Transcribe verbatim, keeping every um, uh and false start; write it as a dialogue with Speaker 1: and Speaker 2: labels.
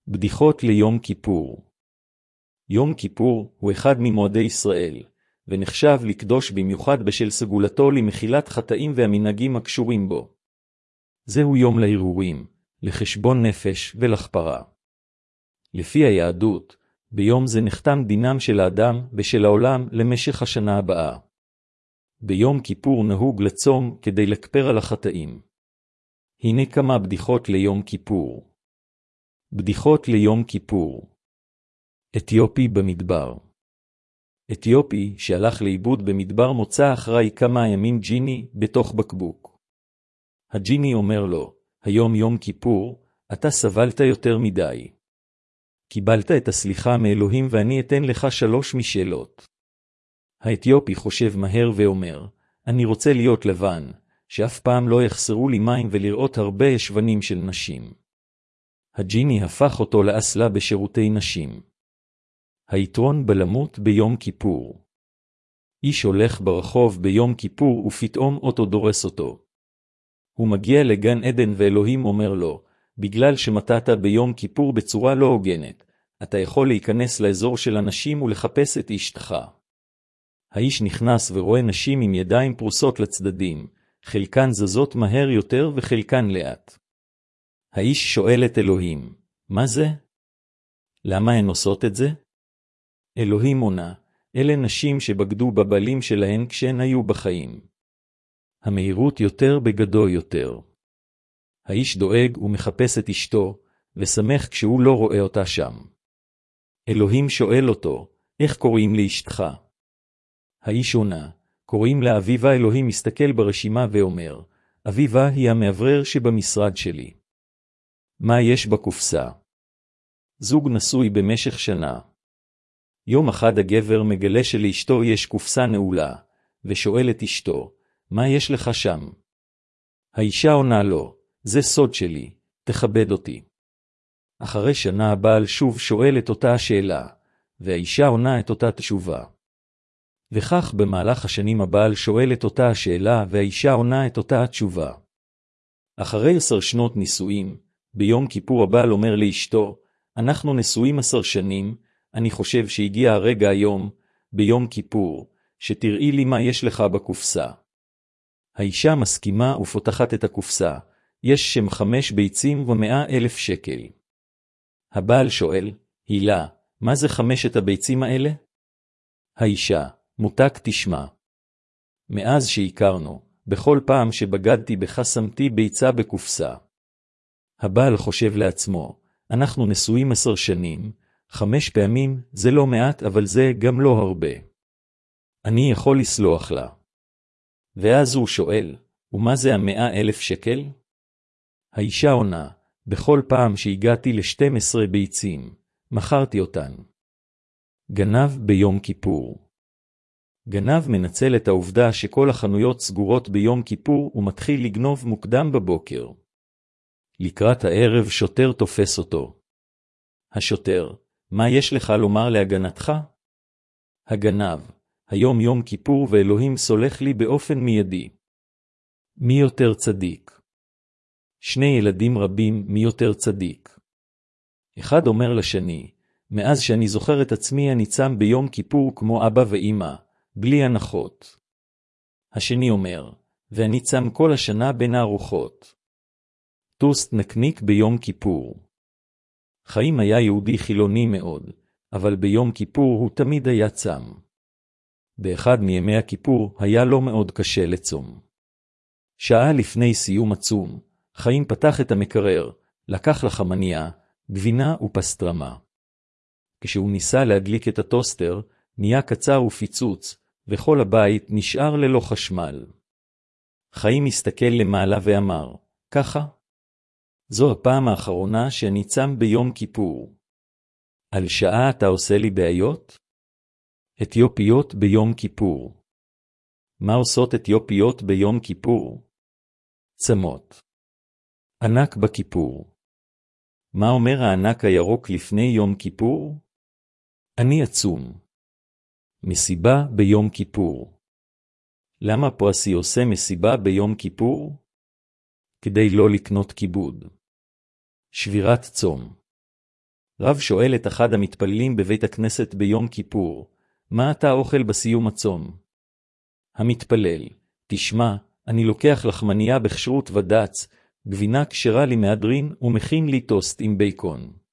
Speaker 1: בדיחות ליום כיפור. יום כיפור הוא אחד ממועדי ישראל, ונחשב לקדוש במיוחד בשל סגולתו למחילת חטאים והמנהגים הקשורים בו. זהו יום להרהורים, לחשבון נפש ולכפרה. לפי היהדות, ביום זה נחתם דינם של האדם ושל העולם למשך השנה הבאה. ביום כיפור נהוג לצום כדי לכפר על החטאים. הנה כמה בדיחות ליום כיפור. בדיחות ליום כיפור. אתיופי במדבר. אתיופי שהלך לאיבוד במדבר מוצא אחרי כמה ימים ג'יני בתוך בקבוק. הג'יני אומר לו, היום יום כיפור, אתה סבלת יותר מדי. קיבלת את הסליחה מאלוהים ואני אתן לך שלוש משאלות. האתיופי חושב מהר ואומר, אני רוצה להיות לבן, שאף פעם לא יחסרו לי מים ולראות הרבה ישבנים של נשים. הג'יני הפך אותו לאסלה בשירותי נשים. היתרון בלמות ביום כיפור. איש הולך ברחוב ביום כיפור ופתאום אוטו דורס אותו. הוא מגיע לגן עדן ואלוהים אומר לו, בגלל שמתת ביום כיפור בצורה לא הוגנת, אתה יכול להיכנס לאזור של אנשים ולחפש את אשתך. האיש נכנס ורואה נשים עם ידיים פרוסות לצדדים, חלקן זזות מהר יותר וחלקן לאט. האיש שואל את אלוהים, מה זה? למה הן עושות את זה? אלוהים עונה, אלה נשים שבגדו בבעלים שלהן כשהן היו בחיים. המהירות יותר בגדו יותר. האיש דואג ומחפש את אשתו, ושמח כשהוא לא רואה אותה שם. אלוהים שואל אותו, איך קוראים לאשתך? האיש עונה, קוראים לה אביבה. אלוהים מסתכל ברשימה ואומר, אביבה היא המאוורר שבמשרד שלי. מה יש בקופסה? זוג נשוי במשך שנה. יום אחד הגבר מגלה שלאשתו יש קופסה נעולה, ושואל את אשתו, מה יש לך שם? האישה עונה לו, זה סוד שלי, תכבד אותי. אחרי שנה הבעל שוב שואל את אותה השאלה, והאישה עונה את אותה תשובה. וכך במהלך השנים הבעל שואל את אותה השאלה והאישה עונה את אותה התשובה. אחרי עשר שנות נישואים, ביום כיפור הבעל אומר לאשתו, אנחנו נשואים עשר שנים, אני חושב שהגיע הרגע היום, ביום כיפור, שתראי לי מה יש לך בקופסה. האישה מסכימה ופותחת את הקופסה, יש שם חמש ביצים ומאה אלף שקל. הבעל שואל, הילה, מה זה חמשת הביצים האלה? האישה, מותק תשמע. מאז שהכרנו, בכל פעם שבגדתי בך שמתי ביצה בקופסה. הבעל חושב לעצמו, אנחנו נשואים עשר שנים, חמש פעמים זה לא מעט אבל זה גם לא הרבה. אני יכול לסלוח לה. ואז הוא שואל, ומה זה המאה אלף שקל? האישה עונה, בכל פעם שהגעתי ל-שתים עשרה ביצים, מכרתי אותן. גנב ביום כיפור. גנב מנצל את העובדה שכל החנויות סגורות ביום כיפור ומתחיל לגנוב מוקדם בבוקר. לקראת הערב שוטר תופס אותו. השוטר, מה יש לך לומר להגנתך? הגנב, היום יום כיפור ואלוהים סולח לי באופן מיידי. מי יותר צדיק? שני ילדים רבים מי יותר צדיק. אחד אומר לשני, מאז שאני זוכר את עצמי אני צם ביום כיפור כמו אבא ואמא, בלי הנחות. השני אומר, ואני צם כל השנה בין הארוחות. טוסט נקניק ביום כיפור. חיים היה יהודי חילוני מאוד, אבל ביום כיפור הוא תמיד היה צם. באחד מימי הכיפור היה לו מאוד קשה לצום. שעה לפני סיום הצום, חיים פתח את המקרר, לקח לחמניה, גבינה ופסטרמה. כשהוא ניסה להדליק את הטוסטר, נהיה קצר ופיצוץ, וכל הבית נשאר ללא חשמל. חיים הסתכל למעלה ואמר, ככה? זו הפעם האחרונה שאני צם ביום כיפור. על שעה אתה עושה לי בעיות? אתיופיות ביום כיפור. מה עושות אתיופיות ביום כיפור? צמות. ענק בכיפור. מה אומר הענק הירוק לפני יום כיפור? אני עצום. מסיבה ביום כיפור. למה פרסי עושה מסיבה ביום כיפור? כדי לא לקנות כיבוד. שבירת צום. רב שואל את אחד המתפללים בבית הכנסת ביום כיפור, מה אתה אוכל בסיום הצום? המתפלל, תשמע, אני לוקח לחמניה בכשרות ודץ, גבינה כשרה לי מהדרין ומכין לי טוסט עם בייקון.